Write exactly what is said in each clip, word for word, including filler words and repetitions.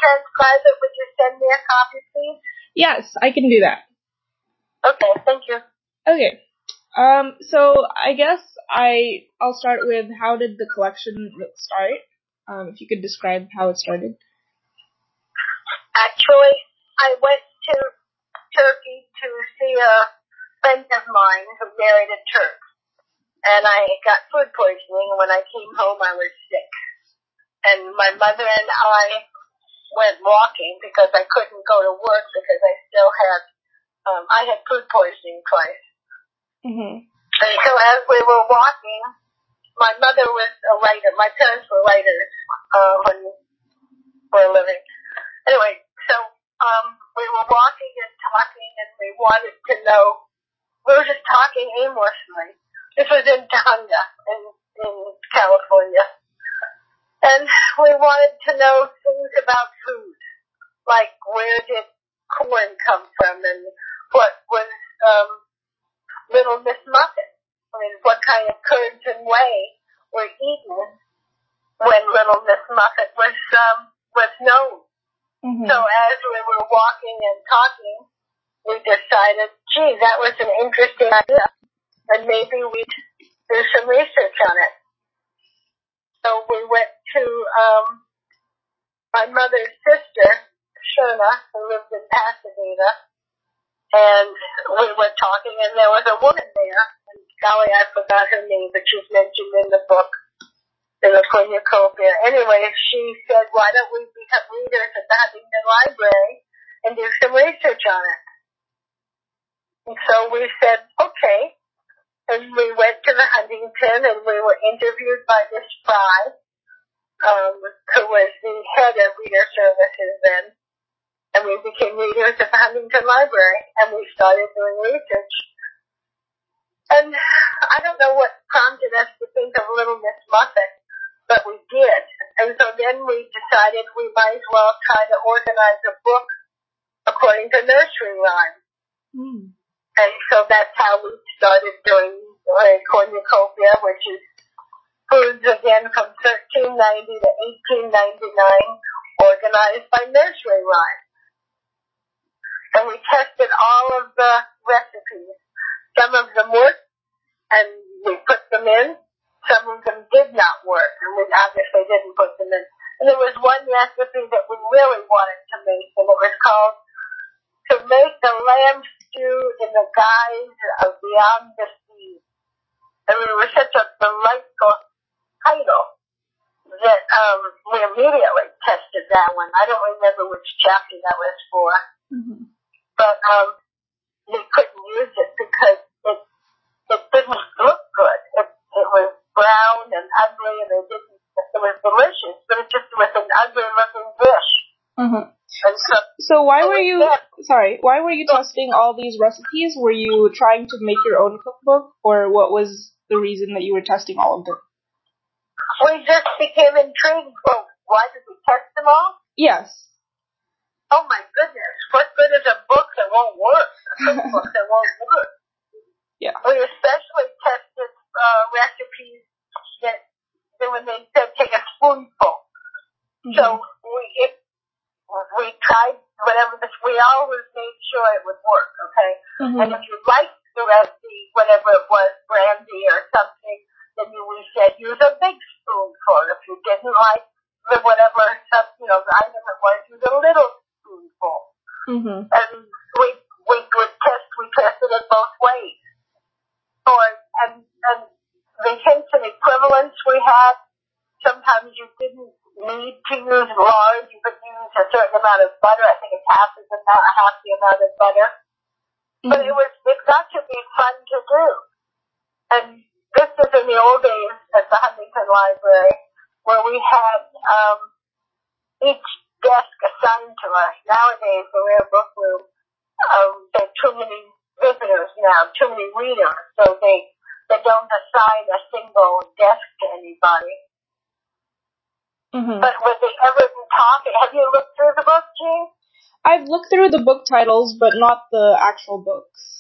transcribe it, would you send me a copy, please? Yes, I can do that. Okay, thank you. Okay. Um, so I guess I, I'll start with how did the collection start? Um, if you could describe how it started. Actually, I went to Turkey to see a friend of mine who married a Turk. And I got food poisoning, and when I came home, I was sick. And my mother and I went walking because I couldn't go to work because I still had, um, I had food poisoning twice. Mm-hmm. And so as we were walking, my mother was a writer. My parents were writers uh, when we were living. Anyway, so um, we were walking and talking, and we wanted to know. We were just talking aimlessly. This was in Tonga, in, in California. And we wanted to know things about food, like where did corn come from, and what was um, Little Miss Muffet. I mean, what kind of curds and whey were eaten when Little Miss Muffet was um, was known. Mm-hmm. So as we were walking and talking, we decided, gee, that was an interesting idea, and maybe we'd do some research on it. So we went to um, my mother's sister, Shona, who lived in Pasadena, and we were talking, and there was a woman there, and golly, I forgot her name, but she's mentioned in the book, in the cornucopia. Anyway, she said, why don't we become readers at the Huntington Library and do some research on it? And so we said, okay. And we went to the Huntington, and we were interviewed by this Fry, um, who was the head of Reader Services then. And we became readers at the Huntington Library, and we started doing research. And I don't know what prompted us to think of Little Miss Muffet, but we did. And so then we decided we might as well try to organize a book according to nursery rhyme. Mm. And so that's how we started doing uh, cornucopia, which is foods again from thirteen ninety to eighteen ninety-nine, organized by nursery rhyme. And we tested all of the recipes. Some of them worked, and we put them in. Some of them did not work, and we obviously didn't put them in. And there was one recipe that we really wanted to make, and it was called To Make the Lamb Stew in the Guise of Beyond the Sea. And it was such a delightful title that um, we immediately tested that one. I don't remember which chapter that was for. Mm-hmm. But um, we couldn't use it because it it didn't look good. It it was brown and ugly, and it didn't. It was delicious, but it just was an ugly looking dish. Mm-hmm. And so, so why were you? Yeah. Sorry, why were you testing all these recipes? Were you trying to make your own cookbook, or what was the reason that you were testing all of them? We just became intrigued. Well, why did we test them all? Yes. Oh my goodness, what good is a book that won't work? A cookbook that won't work. Yeah. We especially tested uh, recipes that, that when they said take a spoonful. Mm-hmm. So we if we tried whatever this, we always made sure it would work, okay? Mm-hmm. And if you liked the recipe, whatever it was, brandy or something, then you, we said use a big spoonful. If you didn't like the whatever, you know, the item it was, use a little spoonful. Mm-hmm. And we we would test we tested it both ways. Or and and the hints and equivalents we had, sometimes you didn't need to use lard, you could use a certain amount of butter. I think it's half as amount half the amount of butter. Mm-hmm. But it was it got to be fun to do. And this was in the old days at the Huntington Library, where we had um each desk assigned to us. Nowadays, when we're a book room, um, there are too many visitors now, too many readers, so they, they don't assign a single desk to anybody. Mm-hmm. But were they ever talking? Have you looked through the book, Jean? I've looked through the book titles, but not the actual books.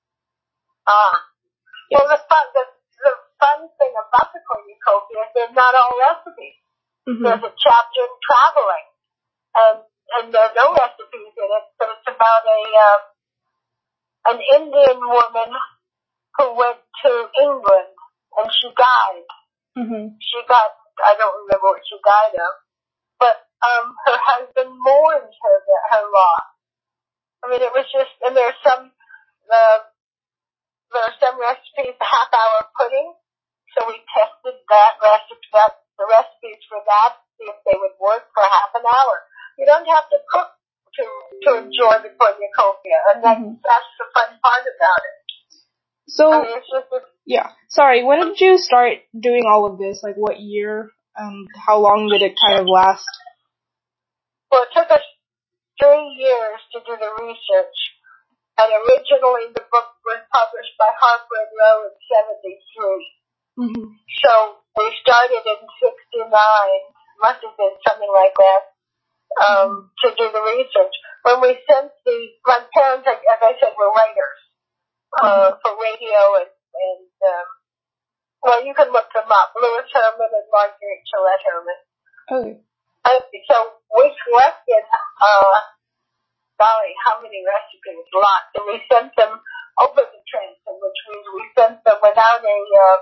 Ah. Yes. Well, the fun, the, the fun thing about the cornucopia is they're not all recipes. Mm-hmm. There's a chapter in traveling. And and there are no recipes in it, but it's about a uh, an Indian woman who went to England and she died. Mm-hmm. She got, I don't remember what she died of, but um, her husband mourned her her loss. I mean, it was just, and there's some uh, there are some recipes, half hour pudding. So we tested that recipe, that, the recipes for that, see if they would work for half an hour. You don't have to cook to to enjoy the cornucopia, and that, mm-hmm. that's the fun part about it. So, I mean, it's just a, yeah. Sorry, when did you start doing all of this? Like, what year? Um, how long did it kind of last? Well, it took us three years to do the research, and originally the book was published by Harper and Row in seventy-three. Mm-hmm. So we started in sixty-nine, must have been something like that, um, mm-hmm. to do the research. When we sent the, my parents, as I said, were writers uh, mm-hmm. for radio and, and um, well, you can look them up, Louis Herman and Marguerite Gillette Herman. Okay. Uh, so we collected, uh, golly, how many recipes? Lots. And we sent them over the transom, which means we sent them without a, uh,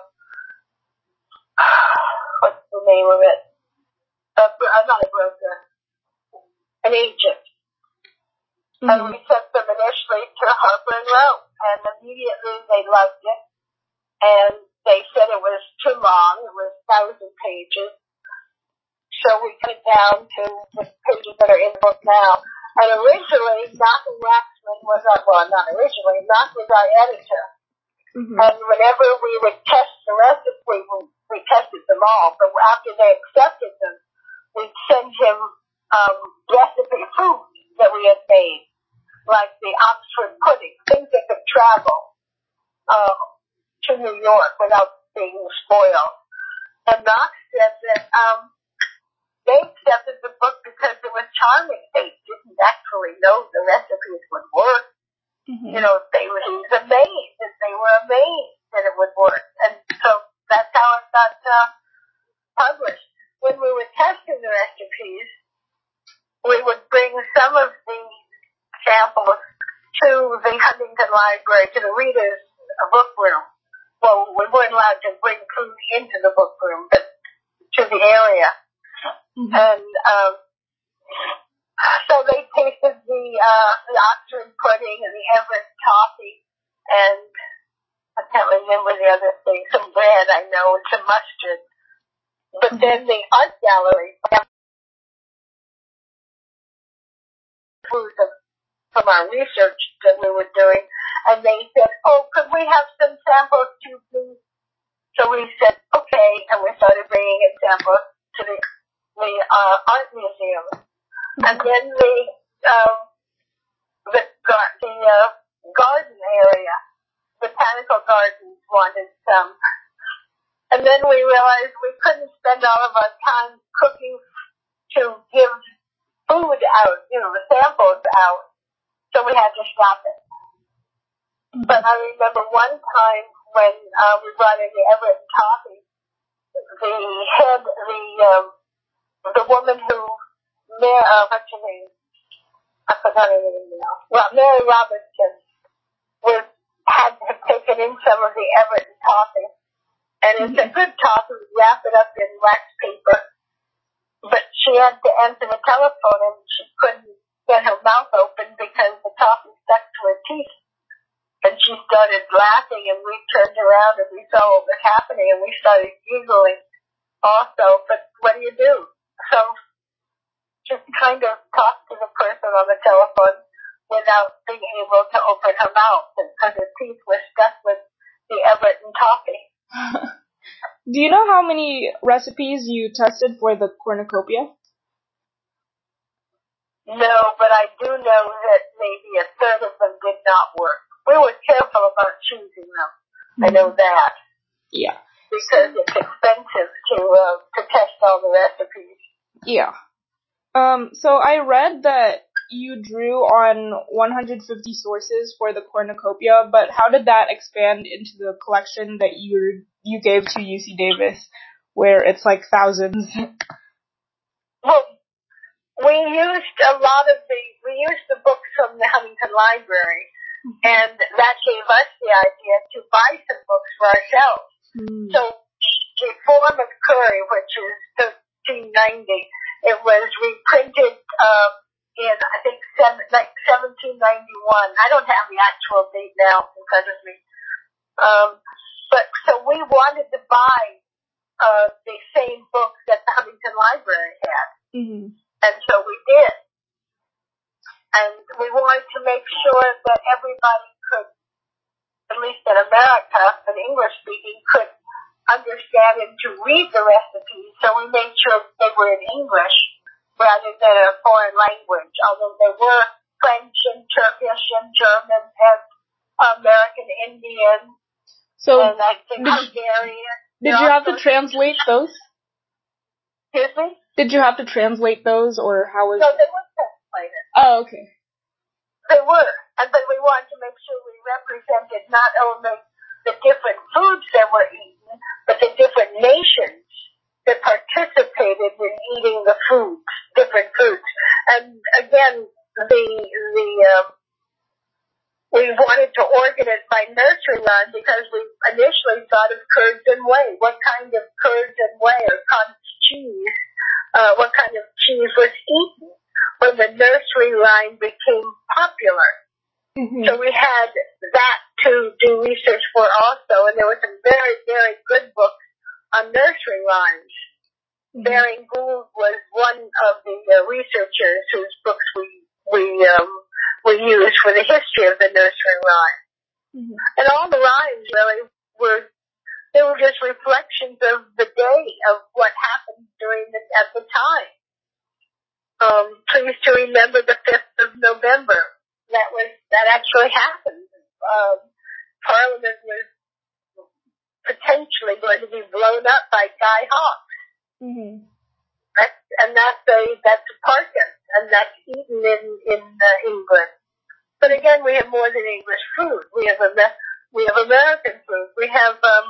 what's the name of it? Uh, not a broker, an agent. Mm-hmm. And we sent them initially to Harper and Row, and immediately they loved it. And they said it was too long. It was a thousand pages. So we cut it down to the pages that are in the book now. And originally, Malcolm Waxman was our, well, not originally, Knock was our editor. Mm-hmm. And whenever we would test the recipe, we, we tested them all, but after they accepted them, we'd send him um, recipe food that we had made, like the Oxford pudding, things that could travel uh, to New York without being spoiled. And Knox said that um, they accepted the book because it was charming. They didn't actually know the recipes would work. Mm-hmm. You know, they were, he was amazed that they were amazed that it would work. And so that's how it got uh, published. When we were testing the recipes, we would bring some of the samples to the Huntington Library, to the readers' book room. Well, we weren't allowed to bring food into the book room, but to the area. Mm-hmm. And um, so they tasted the uh, the Oxford pudding and the Everett toffee, and I can't remember the other thing. Some bread, I know, and some mustard. But mm-hmm. then the art gallery food from our research that we were doing, and they said, "Oh, could we have some samples too, please?" So we said, "Okay," and we started bringing in samples to the the uh, art museum, mm-hmm. and then the um, the the uh, garden area, botanical gardens wanted some, and then we realized we couldn't spend all of our time cooking to give food out, you know, the samples out, so we had to stop it. Mm-hmm. But I remember one time when uh, we brought in the Everett toffee, the head, the um, the woman who, Mary, uh, what's her name? I forgot her name now. Well, Mary Robinson was had, had taken in some of the Everett toffee, and it's mm-hmm. a good toffee. Wrap it up in wax paper, but she had to answer the telephone, and she couldn't get her mouth open because the toffee stuck to her teeth. And she started laughing, and we turned around and we saw what was happening, and we started giggling also. But what do you do? So just kind of talk to the person on the telephone without being able to open her mouth, because her teeth were stuck with the Everett and toffee. Do you know how many recipes you tested for the cornucopia? No, but I do know that maybe a third of them did not work. We were careful about choosing them. Mm-hmm. I know that. Yeah. Because it's expensive to uh, to test all the recipes. Yeah. Um. So I read that you drew on one hundred fifty sources for the cornucopia, but how did that expand into the collection that you you gave to U C Davis, where it's like thousands? Well, we used a lot of the, we used the books from the Huntington Library, and that gave us the idea to buy some books for ourselves. Mm. So the Form of Curry, which is thirteen ninety, it was reprinted um, in, I think, seven, like seventeen ninety-one. I don't have the actual date now in front of me. Um, but so we wanted to buy uh, the same book that the Huntington Library had. Mm-hmm. And so we did. And we wanted to make sure that everybody could, at least in America, an English speaking, could understand and to read the recipes. So we made sure they were in English rather than a foreign language, although there were French and Turkish and German and American Indian. So and I think did, Hungarian. Did you have to translate those? Excuse me? Did you have to translate those, or how was? No, they were translated. Oh, okay. They were, and but we wanted to make sure we represented not only the different foods that were eaten, but the different nations that participated in eating the foods, different foods. And again, the the um, we wanted to organize by nursery rhyme because we initially thought of curds and whey. What kind of curds and whey or cottage cheese? Uh, what kind of cheese was eaten when the nursery rhyme became popular? Mm-hmm. So we had that to do research for also, and there were some very, very good books on nursery rhymes. Mm-hmm. Baring Gould was one of the uh, researchers whose books we we um, we used for the history of the nursery rhyme. Mm-hmm. And all the rhymes really were they were just reflections of the day of what happened during the at the time. Um, please to remember the fifth of November. That was that actually happened. Um, Parliament was potentially going to be blown up by Guy Hawkes. Mm-hmm. That's, and that's a that's a parkin, and that's eaten in in uh, England. But again, we have more than English food. We have a we have American food. We have um,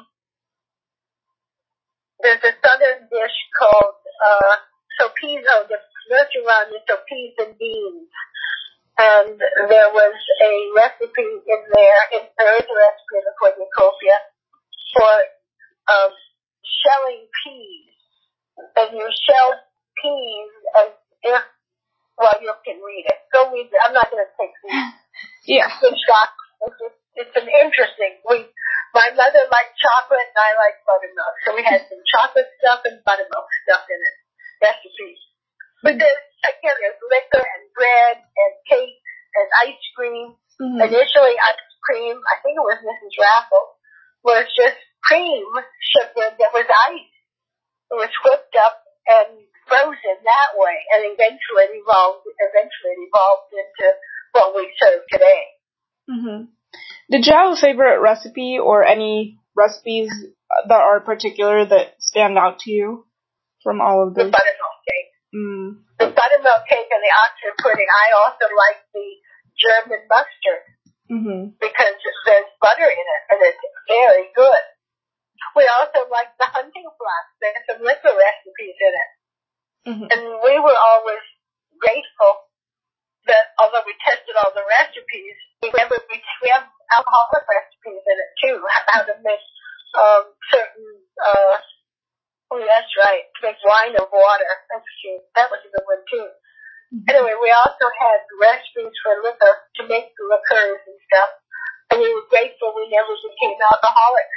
there's a southern dish called uh, sopes. Oh, the nursery rhyme is sopes and beans. And there was a recipe in there, in there is a recipe in the cornucopia for um, shelling peas. And you shell peas as if, well, you can read it. Go read it. I'm not going to take the yeah. shock. It's, just, it's an interesting. We, my mother liked chocolate and I liked buttermilk. So we had some chocolate stuff and buttermilk stuff in it. Recipes. But there's, again, there's liquor and bread and cake and ice cream. Mm-hmm. Initially, ice cream, I think it was Missus Raffles, was just cream sugar that was ice. It was whipped up and frozen that way, and eventually it evolved, eventually it evolved into what we serve today. Mm-hmm. Did you have a favorite recipe or any recipes that are particular that stand out to you from all of those? The buttermilk cake. Mm. The buttermilk cake and the Oxford pudding. I also like the German mustard mm-hmm. because there's butter in it, and it's very good. We also like the hunting flask. There's some liquor recipes in it. Mm-hmm. And we were always grateful that although we tested all the recipes, we have, we have alcoholic recipes in it too, how to make um, certain, uh, oh, that's right, to make wine of water. That's cute. That was a good one too. Mm-hmm. Anyway, we also had recipes for liquor, to make liqueurs and stuff. And we were grateful we never became alcoholics.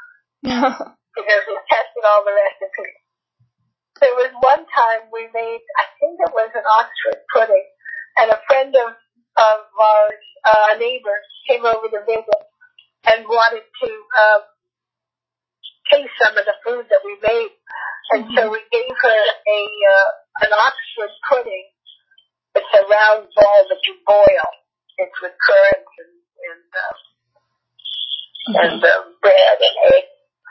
Because we tested all the recipes. There was one time we made, I think it was an Oxford pudding, and a friend of, of ours, uh, a neighbor, came over to visit and wanted to um, taste some of the food that we made. And mm-hmm. so we gave her a uh, an Oxford pudding. It's a round ball that you boil. It's with currants and, and, uh, mm-hmm. and uh, bread and eggs.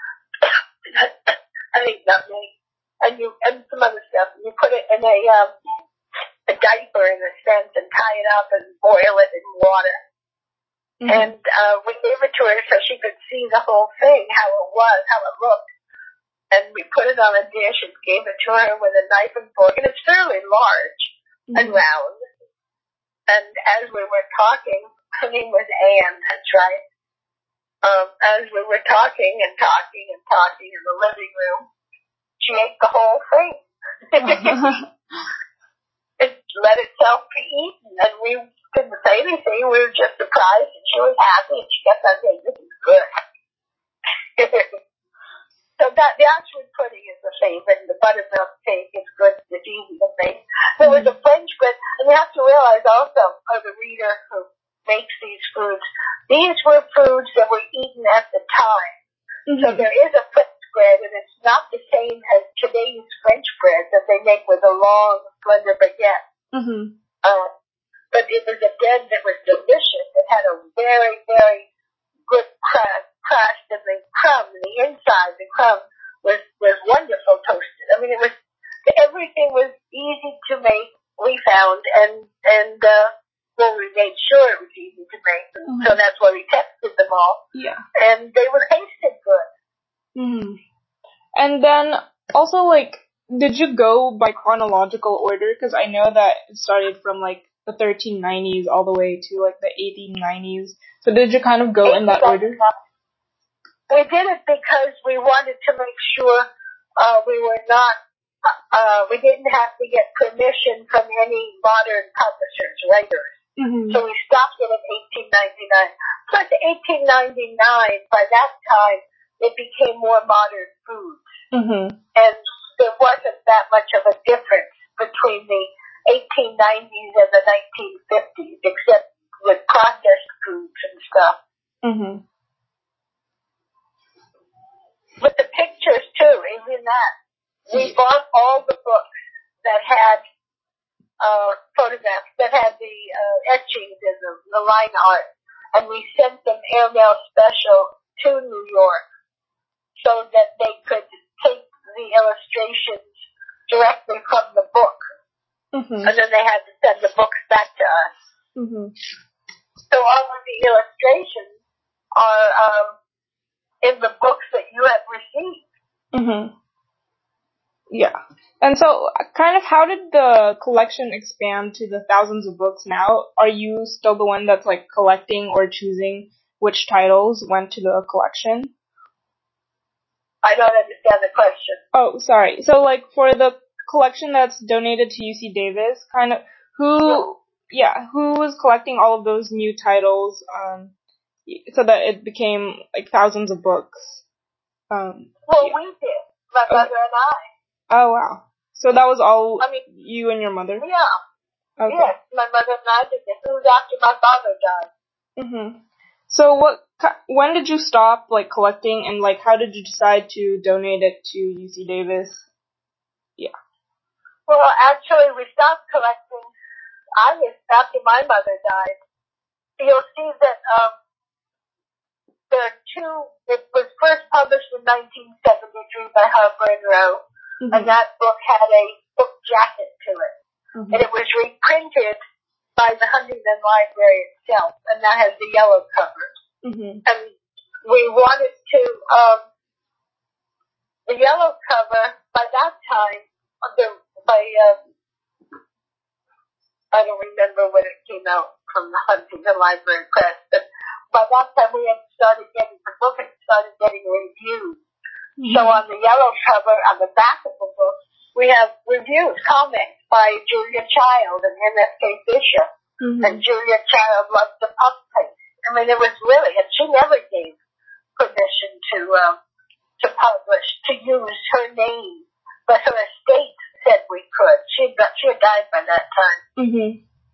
I think nutmeg, and you and some other stuff. You put it in a um, a diaper in a sense and tie it up and boil it in water. Mm-hmm. And uh, we gave it to her so she could see the whole thing, how it was, how it looked. And we put it on a dish and gave it to her with a knife and fork. And it's fairly large. mm-hmm. and round. And as we were talking, her name was Anne, that's right. Um, as we were talking and talking and talking in the living room, she ate the whole thing. It let itself be eaten, and we didn't say anything. We were just surprised, and she was happy, and she kept on saying, "This is good." So that the Oxford pudding is the favorite, and the buttermilk cake is good. It's easy to make. There was a French bread, and you have to realize also, for the reader who makes these foods, these were foods that were eaten at the time. Mm-hmm. So there is a French bread, and it's not the same as today's French bread that they make with a long, slender baguette. Mm-hmm. Uh, but it was a bread that was delicious. It had a very, very good crust, crust and the crumb, the inside, the crumb was, was wonderful toasted. I mean, it was, everything was easy to make, we found, and, and, uh, well, we made sure it was easy to make. Mm-hmm. So that's why we tested them all. Yeah. And they were tasted good. Mm-hmm. And then also, like, did you go by chronological order? Because I know that it started from, like, the thirteen nineties all the way to, like, the eighteen nineties. So did you kind of go in that order? We did it because we wanted to make sure uh, we were not, uh, we didn't have to get permission from any modern publishers, writers. Mm-hmm. So we stopped it at eighteen ninety-nine. Plus, eighteen ninety-nine, by that time, it became more modern foods. Mm-hmm. And there wasn't that much of a difference between the eighteen nineties and the nineteen fifties, except with processed foods and stuff. Mm-hmm. With the pictures, too, even that. We bought all the books that had uh, photographs, that had the uh, etchings and the, the line art, and we sent them airmail special to New York so that they could take the illustrations directly from the book. Mm-hmm. And then they had to send the books back to us. Mm-hmm. So all of the illustrations are um, in the books that you have received. Mm-hmm. Yeah. And so, kind of, how did the collection expand to the thousands of books now? Are you still the one that's, like, collecting or choosing which titles went to the collection? I don't understand the question. Oh, sorry. So, like, for the collection that's donated to U C Davis, kind of, who, yeah, yeah who was collecting all of those new titles, um, so that it became, like, thousands of books? Um, well, yeah. we did. My okay. mother and I. Oh, wow. So that was all I mean, you and your mother? Yeah. Okay. Yes, my mother and I did this. It was after my father died. Mm-hmm. So what, when did you stop, like, collecting, and, like, how did you decide to donate it to U C Davis? Yeah. Well, actually, we stopped collecting. I was after my mother died. You'll see that um, there are two. It was first published in nineteen seventy-three by Harper and Row, mm-hmm. and that book had a book jacket to it, mm-hmm. and it was reprinted by the Huntington Library itself, and that has the yellow cover. Mm-hmm. And we wanted to um, the yellow cover by that time. The, by um, I don't remember when it came out from the Huntington Library Press, but by that time we had started getting the book and started getting reviews. Mm-hmm. So on the yellow cover, on the back of the book, we have reviews, comments by Julia Child and M F K Fisher. Mm-hmm. And Julia Child loved the puff paste. I mean, it was really, and she never gave permission to um, to publish, to use her name, but her estate said we could. She had, she had died by that time. Mm-hmm.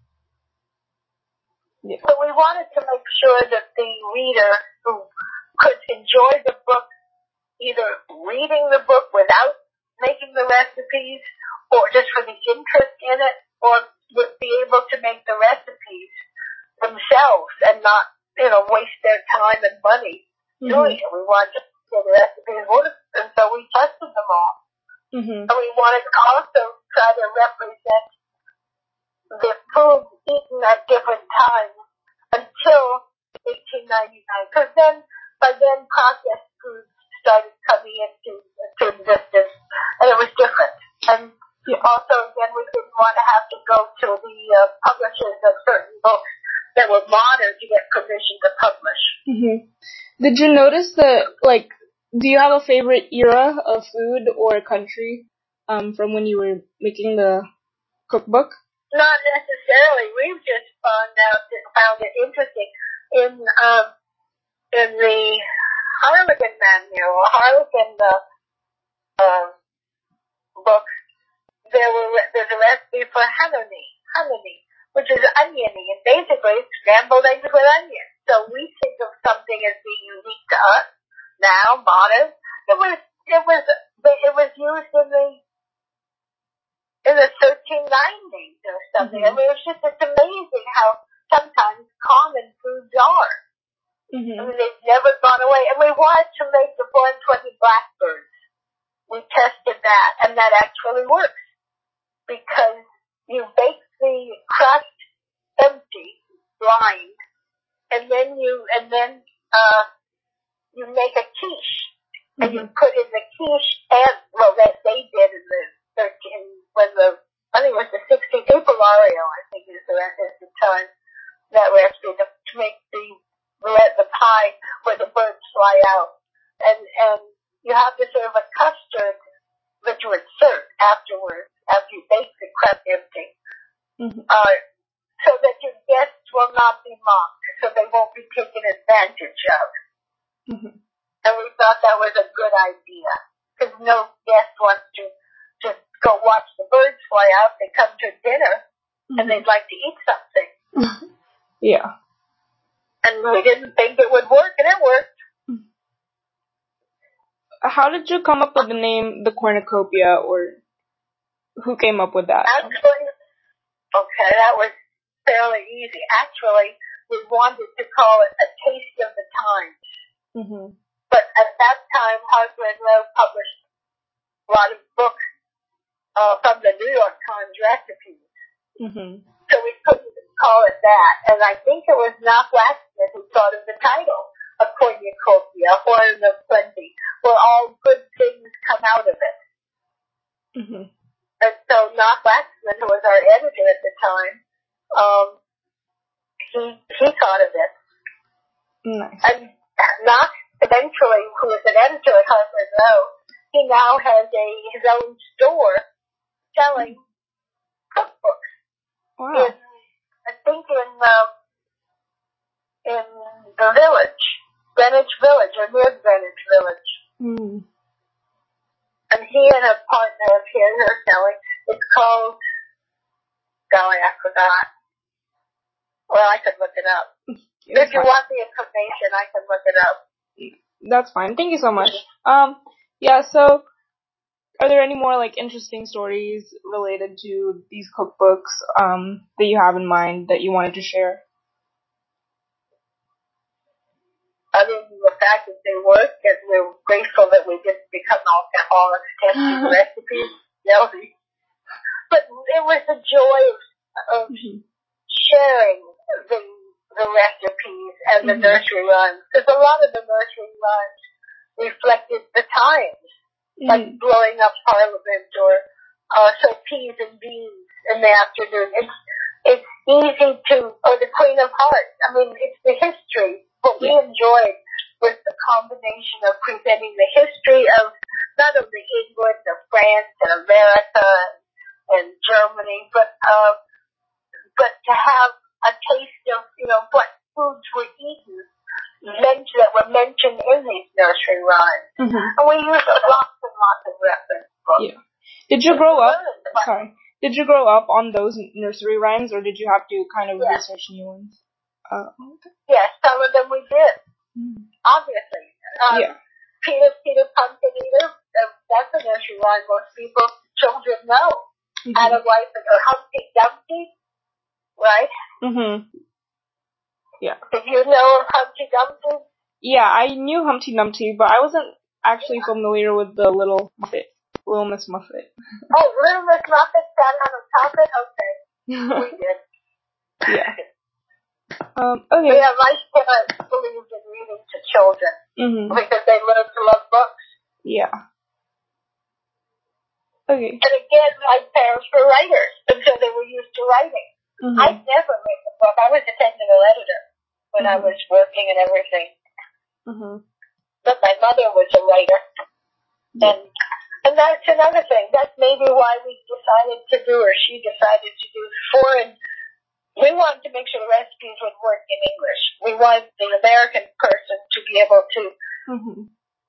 Yeah. So we wanted to make sure that the reader who could enjoy the book, either reading the book without making the recipes, or just for the interest in it, or would be able to make the recipes themselves and not, you know, waste their time and money mm-hmm. doing it. We wanted to get the recipes work, and so we tested them all. Mm-hmm. And we wanted to also try to represent the food eaten at different times until eighteen ninety-nine, because then, by then, processed foods started coming into to existence, and it was different. And Yeah. Also, again, we didn't want to have to go to the uh, publishers of certain books that were modern to get permission to publish. Mm-hmm. Did you notice that, like, do you have a favorite era of food or country um, from when you were making the cookbook? Not necessarily. We've just found out found it interesting in um in the Harlequin manual, Harlequin uh, uh, book. There were there's a recipe for hanoni, hanoni, which is oniony, and basically it's scrambled eggs with onions. So we think of something as being unique to us now, modern. It was it was it was used in the in the thirteen nineties or something. Mm-hmm. I mean, it's just, it's amazing how sometimes common foods are. Mm-hmm. I mean, they've never gone away. And we wanted to make the four twenty blackbirds. We tested that, and that actually works. Because you bake the crust empty, blind, and then you, and then, uh, you make a quiche. Mm-hmm. And you put in the quiche and, well, that they did in the thirteen, when the, I think it was the sixteen, Apolario, I think is the, is the time, that recipe to, to make the, let the pie where the birds fly out. And, and you have to serve a custard that you insert afterwards, after you bake the crust empty. Mm-hmm. Uh, so that your guests will not be mocked, so they won't be taken advantage of. Mm-hmm. And we thought that was a good idea, because no guest wants to just go watch the birds fly out. They come to dinner, mm-hmm. and they'd like to eat something. Yeah. And we didn't think it would work, and it worked. How did you come up with the name The Cornucopia, or who came up with that? Actually, okay, that was fairly easy. Actually, we wanted to call it A Taste of the Times. Mm-hmm. But at that time, Harper and Row published a lot of books uh, from the New York Times recipes. Mm-hmm. So we couldn't call it that. And I think it was Knock Waxman who thought of the title, A Cornucopia, Horn of Plenty, where all good things come out of it. Mm-hmm. And so Knock Waxman, who was our editor at the time, um, he he thought of it. Nice. And Knock eventually, who was an editor at Harper and Row, he now has a his own store selling cookbooks. Wow. In, I think in um, in the village, Greenwich Village, or near Greenwich Village. Mm. And he and a partner of his are selling. It's called, golly, I forgot. Well, I could look it up. Yeah, if you fine. Want the information, I can look it up. That's fine. Thank you so much. Um, yeah, so are there any more, like, interesting stories related to these cookbooks um, that you have in mind that you wanted to share? Other than the fact that they work, and we're grateful that we didn't become alcoholics testing recipes. No. But it was the joy of, of mm-hmm. sharing the the recipes and the mm-hmm. nursery rhymes, because a lot of the nursery rhymes reflected the times, mm-hmm. like blowing up Parliament or uh, so peas and beans in the afternoon. It's it's easy to, or the Queen of Hearts. I mean, it's the history. What we enjoyed was the combination of presenting the history of not only England, of France, and America, and Germany, but uh, but to have a taste of, you know, what foods were eaten, mentioned, that were mentioned in these nursery rhymes. Mm-hmm. And we used lots and lots of reference books. Yeah. Did you grow up? Sorry. Did you grow up on those nursery rhymes, or did you have to kind of yes. research new ones? Uh, okay. Yes, some of them we did. Mm. Obviously. Um, yeah. Peter, Peter Pumpkin Eater, that's a nursery rhyme most people, children know. Mm-hmm. Had a wife and her Humpty Dumpty, right? Mm-hmm. Yeah. Did you know of Humpty Dumpty? Yeah, I knew Humpty Dumpty, but I wasn't actually yeah. familiar with the Little Muffet, Little Miss Muffet. Oh, Little Miss Muffet sat on a puppet? Okay. We did. Yeah. Um, okay. Yeah, my parents believed in reading to children mm-hmm. because they learn to love books. Yeah. Okay. And again, my parents were writers, and so they were used to writing. Mm-hmm. I never wrote a book. I was a technical editor when mm-hmm. I was working and everything. Mm-hmm. But my mother was a writer. Yeah. And and that's another thing. That's maybe why we decided to do, or she decided to do foreign. We wanted to make sure the recipes would work in English. We wanted the American person to be able to mm-hmm.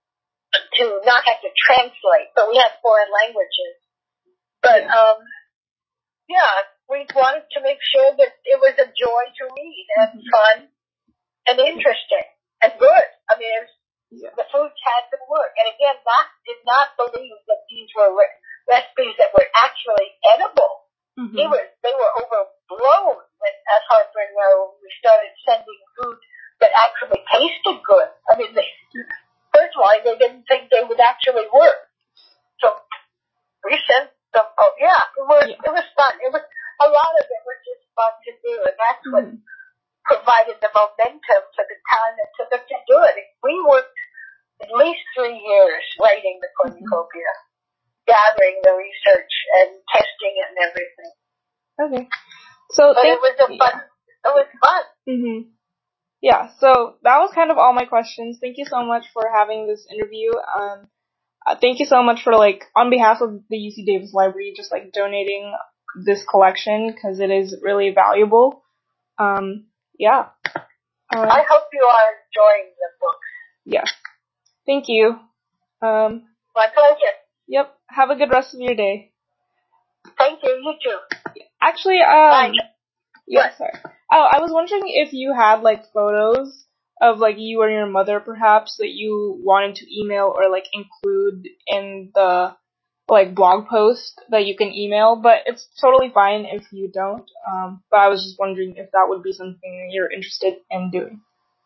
to not have to translate, but we have foreign languages. But yeah. um, yeah, we wanted to make sure that it was a joy to read and mm-hmm. fun and interesting and good. I mean, it was, yeah. the foods had to work. And again, Mac did not believe that these were re- recipes that were actually edible. Mm-hmm. He was, they were overblown when, at Harper and Row, we started sending food that actually tasted good. I mean, they, first of all, they didn't think they would actually work. So we sent them, oh yeah, it was, yeah. it was fun. It was, a lot of it was just fun to do, and that's mm-hmm. what provided the momentum for the time it took us to do it. We worked at least three years writing the cornucopia, mm-hmm. gathering the research and testing it and everything. Okay. So but think, it was a fun, yeah. it was fun. Mm-hmm. Yeah, so that was kind of all my questions. Thank you so much for having this interview. Um, uh, thank you so much for, like, on behalf of the U C Davis Library, just, like, donating this collection, because it is really valuable. Um, yeah. Uh, I hope you are enjoying the book. Yeah. Thank you. Um, My pleasure. Yep. Have a good rest of your day. Thank you. You too. Actually, um, Bye. yeah, what? sorry. Oh, I was wondering if you had, like, photos of, like, you or your mother, perhaps, that you wanted to email or, like, include in the, like, blog post that you can email, but it's totally fine if you don't. Um, but I was just wondering if that would be something you're interested in doing.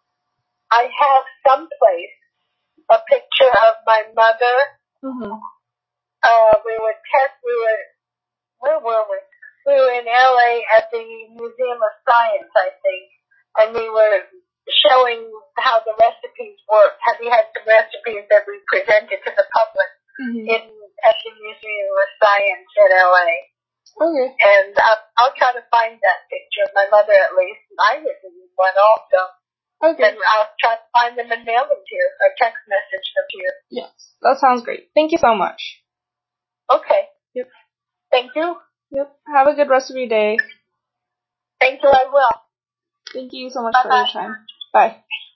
I have someplace a picture of my mother. Mm-hmm. Uh, we were test. We were. Where were we? We were in L A at the Museum of Science, I think, and we were showing how the recipes work. We had some recipes that we presented to the public mm-hmm. in at the Museum of Science in L A. Okay. And uh, I'll try to find that picture of my mother at least. I was in one also. Okay. And I'll try to find them and mail them to you, or text message them to you. Yes, that sounds great. Thank you so much. Okay. Yep. Thank you. Yep. Have a good rest of your day. Thank you, I will. Thank you so much Bye-bye. for your time. Bye.